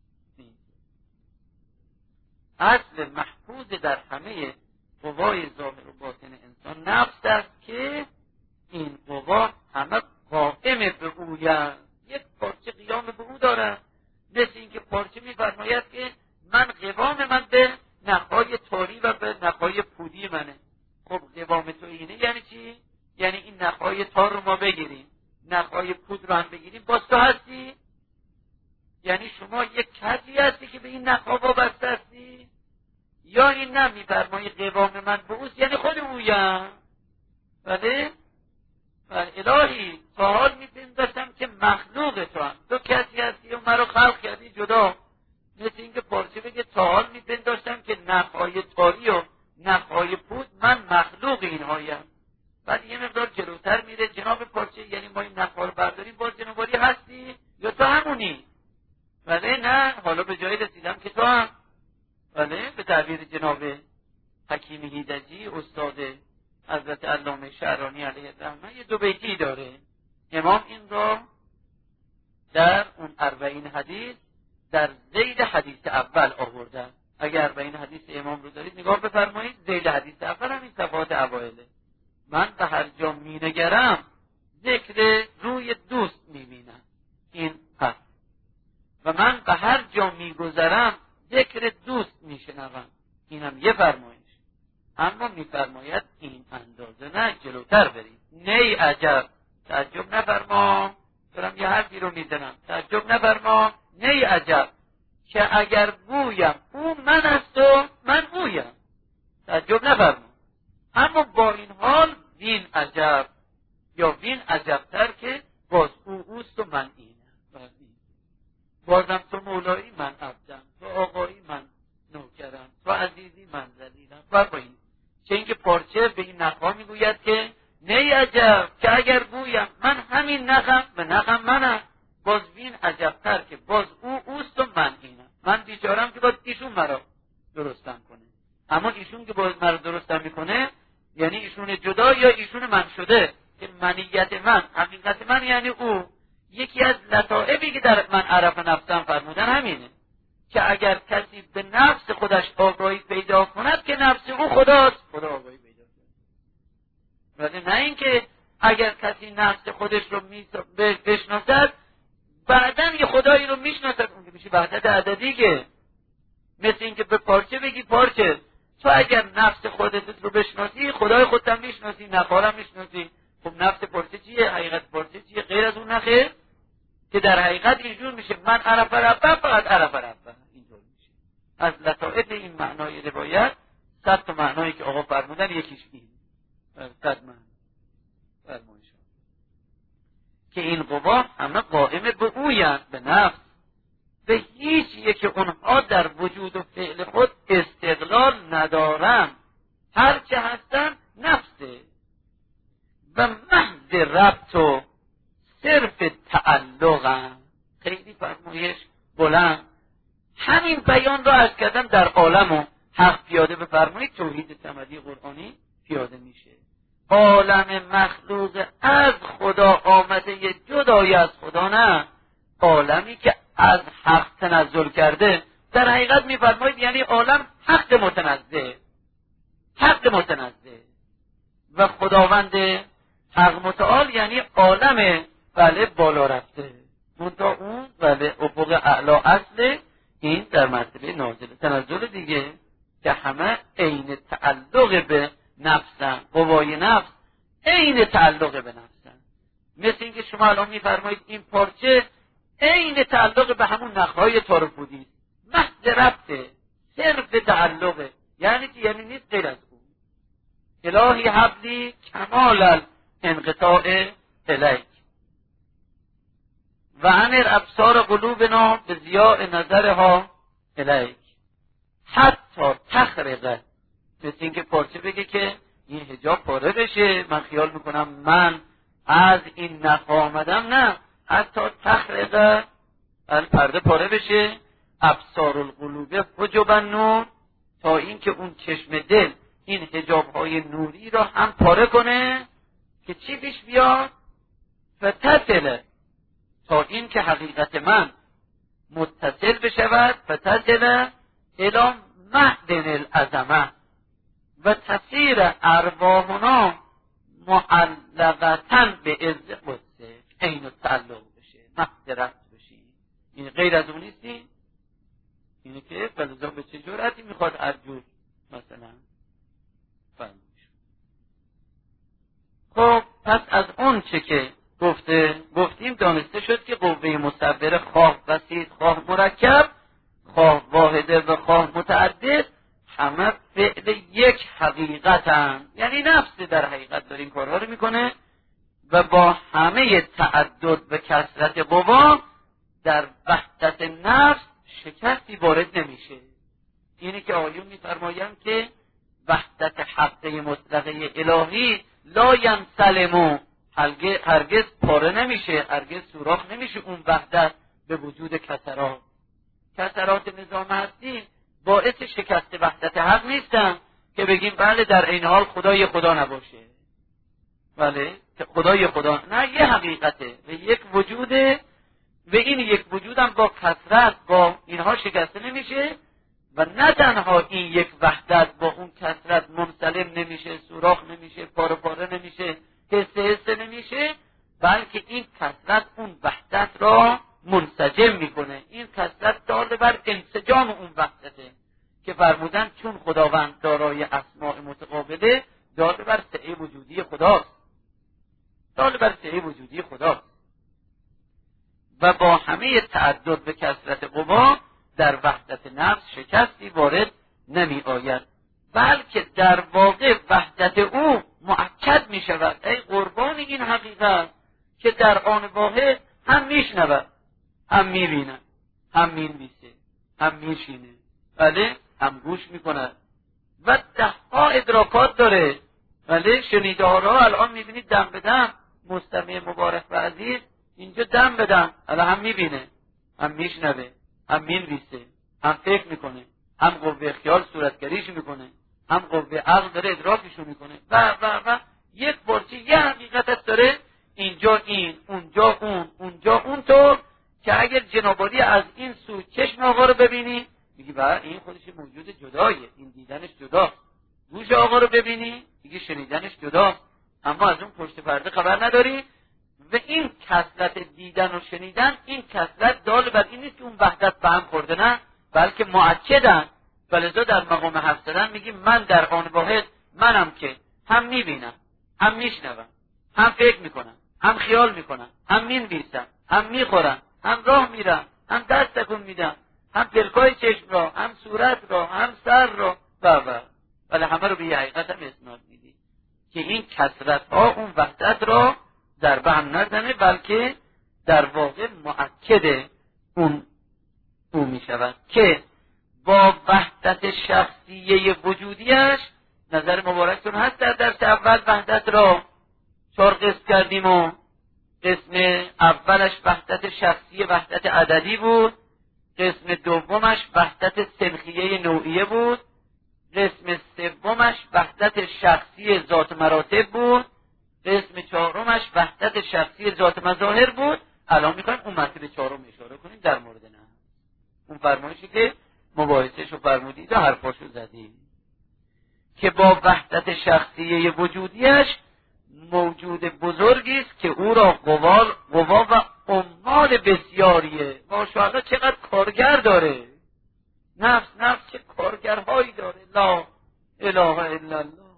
اصل محفوظ در همه قوای ظاهر و باطن انسان نفس است که این قوا همه قائم به اویند، یک پارچه قیام به او دارد. مثل این که پارچه میفرماید که من قوام من به نخهای تاری و به نخهای پودی منه. خب قوام تو اینه یعنی چی؟ یعنی این نخهای تار رو ما بگیریم، نخهای پود رو هم بگیریم، باز تو هستی؟ یعنی شما یک کسی هستی که به این نخها وابسته هستی؟ یا این نه میفرمایی قوام من به اوست یعنی خود اویم؟ بله؟ الهی تا حال میپنداشتم که مخلوق تو هم تو کسی هستی و مرا خلق کردی جدا. مثل اینکه پارچه بگه تا حال میپنداشتم که نخهای تاری و نخهای پود من مخلوق اینهایم. بعد یه مقدار جلوتر میره جناب پارچه یعنی ما این نخها رو برداریم باز جنابالی هستی یا تو همونی؟ بله نه حالا به جایی رسیدم که تو هم. بله به تعبیر جناب حکیم هیدجی استاد حضرت علامه شعرانی علیه الرحمه یه دو بیتی داره. امام این را در اون اربعین حدیث در ذیل حدیث اول آوردن. اگر اربعین حدیث امام رو دارید نگاه بفرمایید، ذیل حدیث اول همین صفحات اوایله. من به هر جا می نگرم ذکر روی دوست می بینم، این هست. و من به هر جا می گذرم ذکر دوست می شنوم، اینم یه فرمایش. اما میفرماید این اندازه نه، جلوتر برید. نی عجب، تعجب نفرما، دارم یه حرفی رو میزنم، تعجب نفرما، نی عجب که اگر گویم او من است و من اویم. تعجب نفرما، عجبتر که باز او اوست و من اینم. بازم تو مولایی من عبدم، تو آقایی من نوکرم، تو عزیزی من ذلیلم و با این. چه اینکه پارچه به این نخها میگوید که نه عجب که اگر گویم من همین نخم به نخم منم، باز بین عجبتر که باز او اوست و من اینم. من بیچارم که باز ایشون مرا درستم کنه، اما ایشون که باز مرا درستم میکنه یعنی ایشون جدا یا ایشون من شده، که منیت من حقیقت من یعنی او. یکی از لطائفی که در من عرف نفسم فرمودن همینه که اگر کسی به نفس خودش آگاهی پیدا کند که نفس او خداست، خدا آگاهی پیدا کند. ولی نه اینکه اگر کسی نفس خودش رو بشناسد بعدن یه خدایی رو میشناسد، اون که میشه وحدت عددی. که مثل اینکه به پارچه بگی پارچه تو اگر نفس خودت رو بشناسی خدای خودت هم میشناسی، نخارم میشناسی. خب نفس پارچه چیه؟ حقیقت پارچه چیه غیر از اون نخه؟ که در حقیقت اینجور میشه من عرف ربه فقط عرف ربه. اینجور میشه. از لطائف این معنای روایت صد تا معنایی که آقا فرمودن یکیش این صد معنی فرمایش که این قوا همه قائم به اوین، به نفس. به هیچ یک اونها در وجود و فعل خود استقلال ندارن، هرچه هستن نفسه و محض ربط و صرف تعلقن. خیلی فرمایش بلند. همین بیان را از کردن در عالم و حق پیاده بفرمایید توحید صمدی قرآنی پیاده میشه. عالم مخلوق از خدا آمده جدای از خدا نه، عالمی که از حق تنزل کرده. در حقیقت میفرمایید یعنی عالم حق متنزه، حق متنزه و خداوند حق متعال یعنی عالم بله بالا رفته. منتها اون بله افق اعلا اصل این در مرتبه نازل تنزل دیگه که همه عین تعلق به نفسن، قوای نفس عین تعلق به نفسن. مثل اینکه شما الان میفرمایید این پارچه عین تعلق به همون نخهای تارفودی، محض ربطه، صرف تعلقه. یعنی چی؟ یعنی نیست غیر از اون. الهی حبلی کمال انقطاع الیک و امر ابصار قلوبنا به ضیاء نظرها الیک حتی تخرقه. مثل اینکه پارچه بگه که این حجاب پاره بشه، من خیال میکنم من از این نخ آمدم، نه، حتی تخرقه پرده پاره بشه. ابصار القلوب حجب النور، تا اینکه اون چشم دل این حجاب های نوری را هم پاره کنه که چی پیش بیاد؟ فتتله، تا این که حقیقت من متصل بشود. فتتله الى معدن العظمه و تصیر ارواحنا معلقتن به عز قدسه، عین تعلق بشه، مقدرت بشه. این غیر از اون نیستی؟ اینه که فلزا به چه جرأتی میخواد ارجو مثلا فهمیش. خب پس از اون چه که گفته گفتیم دانسته شد که قوه مصوره خواه بسیط خواه مرکب، خواه واحده و خواه متعدد، همه فعل یک حقیقتن. یعنی نفس در حقیقت داره این کارها رو میکنه و با همه تعدد و کثرت قوا در وحدت نفس شکستی وارد نمیشه. اینه که آیون میفرمایند که وحدت حقه مطلقه الهی لا ینسلمو، هرگز پاره نمیشه، هرگز سوراخ نمیشه اون وحدت به وجود کسرات. کسرات نظام هستی باعث شکست وحدت حق نیستن که بگیم بله در این حال خدای خدا نباشه، بله خدای خدا نه، یه حقیقته و یک وجوده و این یک وجودم با کثرت با اینها شکسته نمیشه و نه تنها این یک وحدت با اون کثرت منسلم نمیشه، سوراخ نمیشه، پاره پاره نمیشه، حسه حسه نمیشه، بلکه این کثرت اون وحدت را منسجم میکنه. این کثرت دال بر انسجام اون وحدته که فرمودن چون خداوند دارای اسماء متقابله دال بر سعی وجودی خداست، دال بر سعی وجودی خداست و با همه تعدد و کثرت قوا در وحدت نفس شکستی وارد نمی آید، بلکه در واقع وحدت او مؤکد می شود. ای قربان این حقیقت که در آن واحد هم میشنود، هم میبیند، هم مینویسه، هم میشینه، بله، هم گوش میکند و ده ها ادراکات داره. بله، شنیده ها را الان میبینید دم به دم. مستمع مبارک و عزیز اینجا دم به دم الان هم میبینه، هم میشنوه، هم مینویسه، هم فکر میکنه، هم قوه خیال صورتگریش میکنه، هم قوه عقل داره ادراکشو میکنه و و و یک بارچه یه حقیقت داره، اینجا این، اونجا اون، اونجا اون، طور که اگر جنابالی از این سو چشم آقا رو ببینی میگی بله این خودش موجود جداییه، این دیدنش جدا. گوش آقا رو ببینی میگی شنیدنش جدا، اما از اون پشت پرده خبر نداری. و این کثرت دیدن و شنیدن، این کثرت دال بر این نیست که اون وحدت به هم خورده، نه، بلکه مؤکدن. ولذا در مقام حرف زدن میگیم من در آن واحد منم که هم میبینم، هم میشنوم، هم فکر میکنم، هم خیال میکنم، هم مینویسم، هم میخورم، هم راه میرم، هم دست تکون میدم، هم پلکای چشم را، هم صورت را، هم سر را و و ولی همه رو به یه حقیقت هم اسناد میدی که این کثرت ها اون وحدت را در به هم نزنه، بلکه در واقع مؤکد اون او میشود که با وحدت شخصیه وجودیش. نظر مبارکتون هست در درس اول وحدت را چهار قسم کردیم و قسم اولش وحدت شخصی وحدت عددی بود، قسم دومش وحدت سنخیه نوعیه بود، قسم سومش وحدت شخصی ذات مراتب بود، قسم چهارمش وحدت شخصی ذات مظاهر بود. الان میخوایم اون مرتبه چهارم اشاره کنیم در مورد نه اون فرمایشی که مباحثش رو فرمودید و حرفاشو زدید که با وحدت شخصی وجودیش موجود بزرگی است که او را قوا قوا و عمال بسیاریه. ماشاءالله چقدر کارگر داره، نفس نفس چه کارگرهایی داره، لا اله الا الله.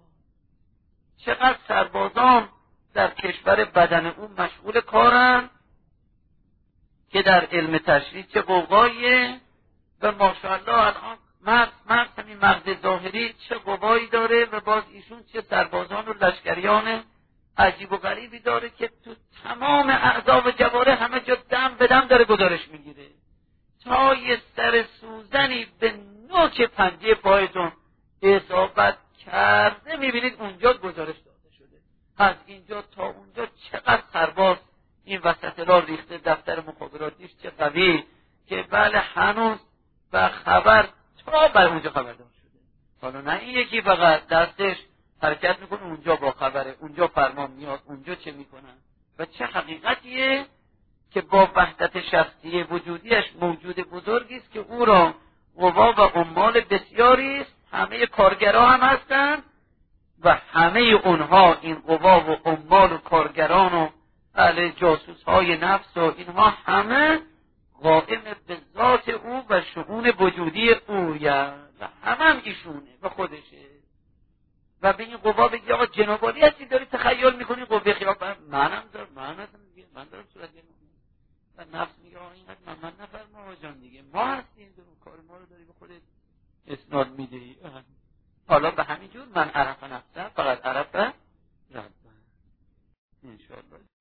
چقدر سربازان در کشور بدن اون مشغول کارن که در علم تشریح چه قوقاییه و ماشاءالله الان مغز مغز همین مغز ظاهری چه قوایی داره و باز ایشون چه سربازان و لشکریان عجیب و غریبی داره که تو تمام اعضا و جواره همه جا دم به دم داره گزارش میگیره. تا یه سر سوزنی به نوک پنجه پایتون اصابت کرده میبینید اونجا گزارش داده شده. از اینجا تا اونجا چقدر سرباز این وسط را ریخته، دفتر مخابراتیش چه قوی که بله هنوز و خبر تا بر اونجا خبردار شده. حالا نه این یکی فقط دستش حرکت میکنه اونجا با خبره، اونجا فرمان میاد، اونجا چه میکنن و چه حقیقتیه که با وحدت شخصی وجودیش موجود بزرگی است که او را قوا و عمال بسیاری است. همه کارگران هم هستن و همه اونها این قوا و عمال و کارگران و اهل جاسوس های نفس و اینها همه قائم به ذات او و شؤون وجودی اویه و همه هم ایشونه و خودشه. و به این قوا بگی آقا جنابالی هستی داری تخیل میکنی قوه خیال منم دارم من هستم من دارم صورت و نفس میگه آقا اینقدر من من نفرما آقا جان دیگه ما هستیم دارم کار ما رو داری به خودت اسناد میدهی. حالا به همین جور من عرف نفسه فقط عرف رب انشاءالله.